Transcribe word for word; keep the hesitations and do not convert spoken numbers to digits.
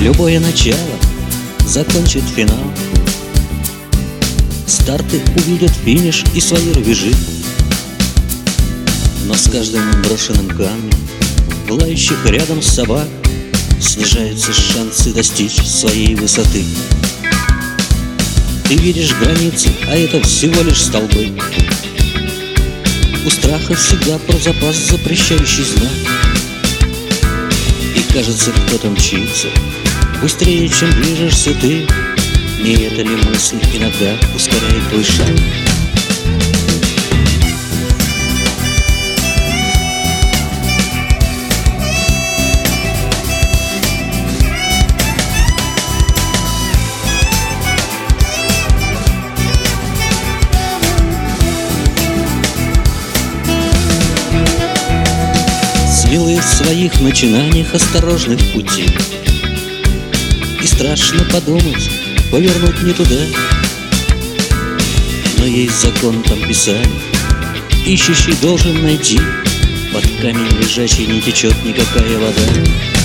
Любое начало закончит финал. Старты увидят финиш и свои рубежи. Но с каждым брошенным камнем лающих рядом собак снижаются шансы достичь своей высоты. Ты видишь границы, а это всего лишь столбы. У страха всегда про запас запрещающий знак. И кажется, кто-то мчится быстрее, чем движешься ты. Не эта ли мысль иногда ускоряет твой шаг? Смелые в своих начинаниях, осторожны в пути. И страшно подумать, повернуть не туда. Но есть закон, там писали: ищущий должен найти. Под камень лежачий не течет никакая вода.